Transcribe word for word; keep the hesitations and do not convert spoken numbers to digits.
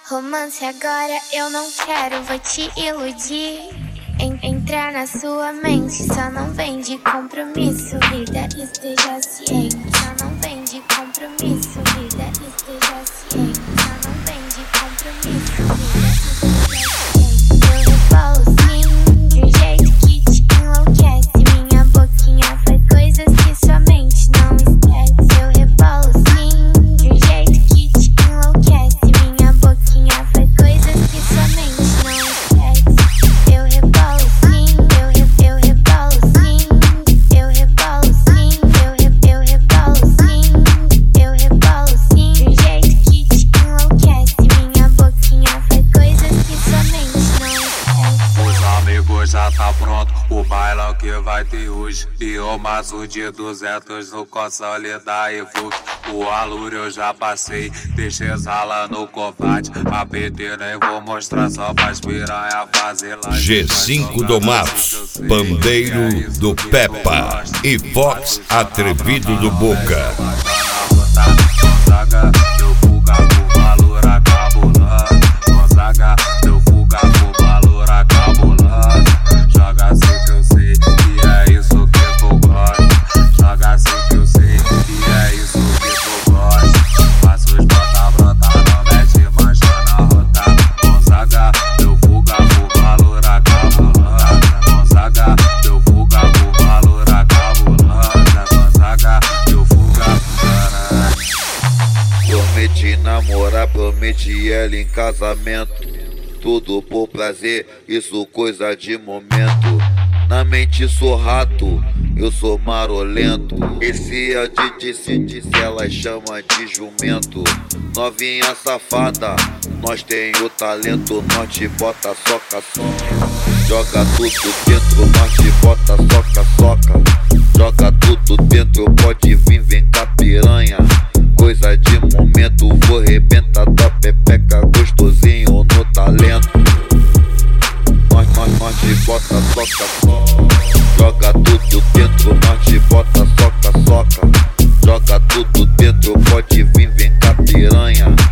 Romance agora eu não quero, vou te iludir. En entrar na sua mente, só não vem de compromisso. Vida, esteja ciente, só não vem de compromisso. Vida, esteja ciente, só não vem de compromisso. Vida, esteja ciente. Eu rebolo sim, de um jeito que te enlouquece. Minha boquinha faz coisas que sua mente não esquece. Eu rebolo sim, de um jeito que te enlouquece. Minha boquinha faz coisas que sua mente não esquece. Eu rebolo sim, eu re eu rebolo sim, eu rebolo sim, eu re eu rebolo sim, eu rebolo sim, de um jeito que te enlouquece. Minha boquinha faz coisas que sua mente não esquece. Os amigos já tá pronto, o bailão que vai ter hoje. E o maço de duzentos no console da Evoque. O aluro eu já passei, deixei rala no combate. A P T nem vou mostrar só pras piranha fazer lá. G cinco do Matos, Pandeiro do Peppa e Fox Atrevido do Boca. Gonzaga, deu fuga por valor acabulando. Gonzaga, deu fuga por valor acabulando. Joga assim que eu sei, e é isso que tu gosta. Joga assim que eu sei, e é isso que tu gosta. Faço os brota, brota, não mete mancha na rota. Gonzaga, deu fuga por valor acabulando. Gonzaga, deu fuga por valor acabulando. Gonzaga, deu fuga por caralho. Prometi namorar, prometi ela em casamento. Tudo por prazer, isso coisa de momento. Na mente sou rato, eu sou marolento. Esse é de disse, disse, ela chama de jumento. Novinha safada, nós tem o talento. Nós te bota soca, soca. Joga tudo dentro, nós te bota soca, soca. Joga tudo dentro, pode vir, vem cá piranha. Coisa de momento, vou rebentar tua pepeca gostosinho no talento. Nós, nós, nós te bota soca, soca. Joga tudo dentro, nós te bota soca, soca. Joga tudo dentro, pode vir, vem cá piranha.